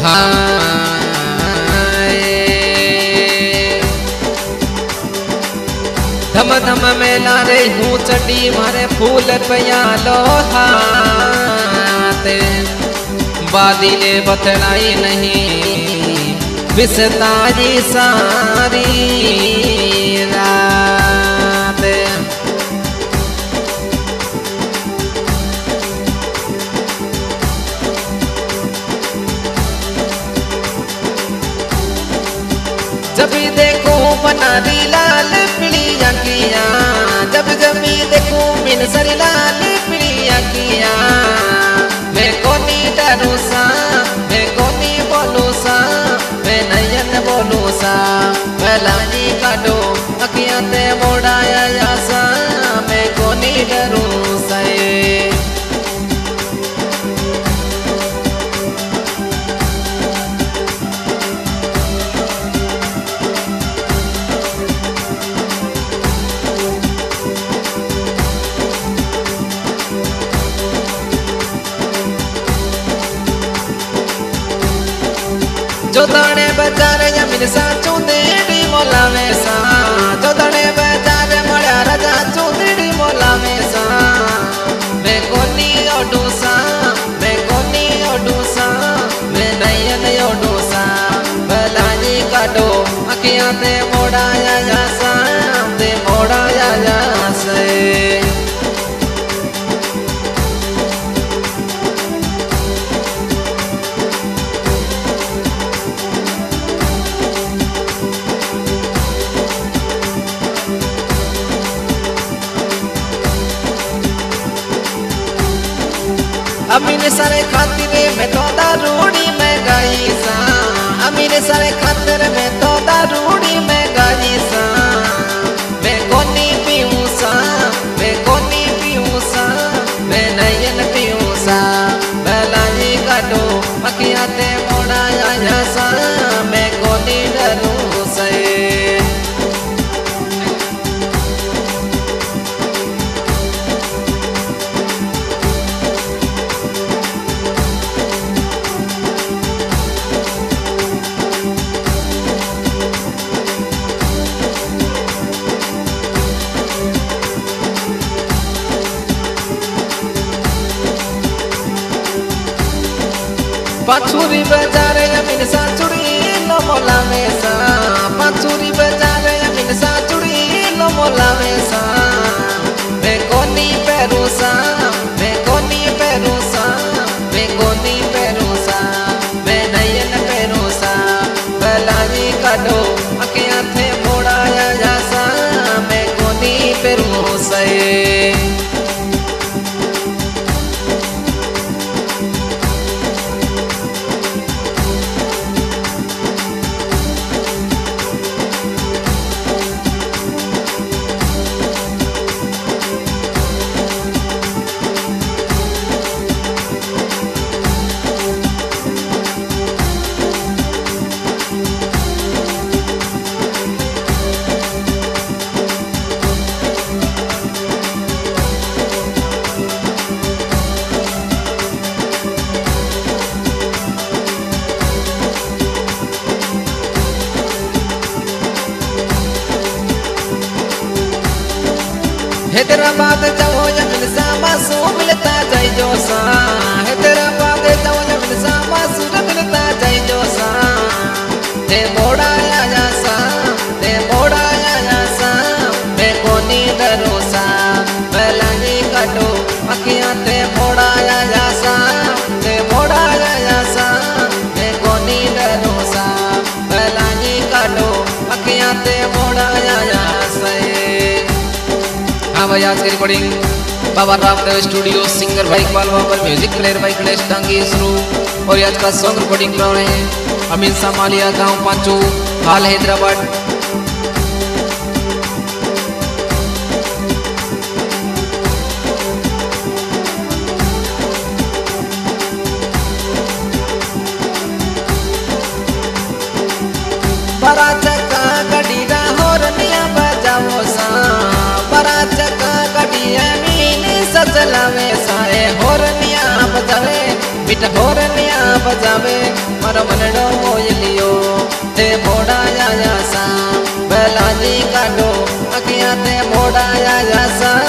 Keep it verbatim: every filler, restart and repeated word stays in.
धम धम में लारे हूँ चटी मारे फूल पयालो हाथ बादीले बतलाई नहीं विसतारी सारी रात। जब भी देखो बनारी लाल पीड़िया किया, जब जब भी देखो मिन सरी लाल पीड़िया किया, मैं कोनी डरू सा, मैं कोनी बोलू सा, मैं नयन बोलू सा, मैं लानी काटो अखियां ते मोड़ाया या सा, मैं कोनी डरू सा। जो दाने बाजार जमीन सा चूंदड़ी मोला में सा, जो दाने बाजार मड़ा राजा चूंदड़ी मोला में सा, मैं कोनी ओडू सा, मैं कोनी ओडू सा, मैं नयन ओडू सा, भलानी काटो अखियां ते मोड़ाया जा सा, ते मोड़ाया जा से। अमीर सारे खातिर में तो दारूड़ी में गाई सा, अमीर सारे खातिर में तो दारूड़ी में गाई सा, मैं कोनी पीऊँ सा, मैं कोनी पीऊँ सा, मैं नयन पीऊँ सा, भलाई काटो अखियां ते मोड़ाया जा सा, मैं कोनी डरू से। पाछुरी बाजार अमीन सा चुड़ी लो मोला में सा, पाछुरी बाजार अमीन सा चुड़ी लो मोला में सा, मैं कोनी पैरू सा, मैं कोनी पैरू सा, मैं कोनी पैरू सा, मैं नयन पैरू सा, भलाई काटो अखियां थे मोड़ाया जा सा, मैं कोनी पैरू से। हैदराबाद जाओ जमीन सा मासू मिलता जाई जो सा, हैदराबाद जाओ जमीन सा मासू मिलता जाई जो सा, ते मोड़ाया जा सा, ते मोड़ाया जा सा, मैं कोनी डरू सा, भलाई काटो अखियां ते मोड़ाया जा सा, ते मोड़ाया जा सा, मैं कोनी डरू सा, भलाई काटो अखियां ते मोड़ाया जा सा। हाँ भाई, आज की recording Baba Ramdev studio, singer भाई इकबाल बाबर, म्यूजिक प्लेयर भाई गणेश टांगी शुरू। और आज का सॉन्ग रिकॉर्डिंग कर रहे हैं अमीन सामालिया, गांव पांचू, हाल हैदराबाद। बड़ा चक्का गड़ीरा होरनिया बजाओ सा, बड़ा चक्का गड़िया मीन सजलावे साए होरनिया बजावे ढोरनिया बजावे मारो मनडो मोयलियो ते मोड़ा या सा भला जी काटो अखियां ते मोड़ा या सा।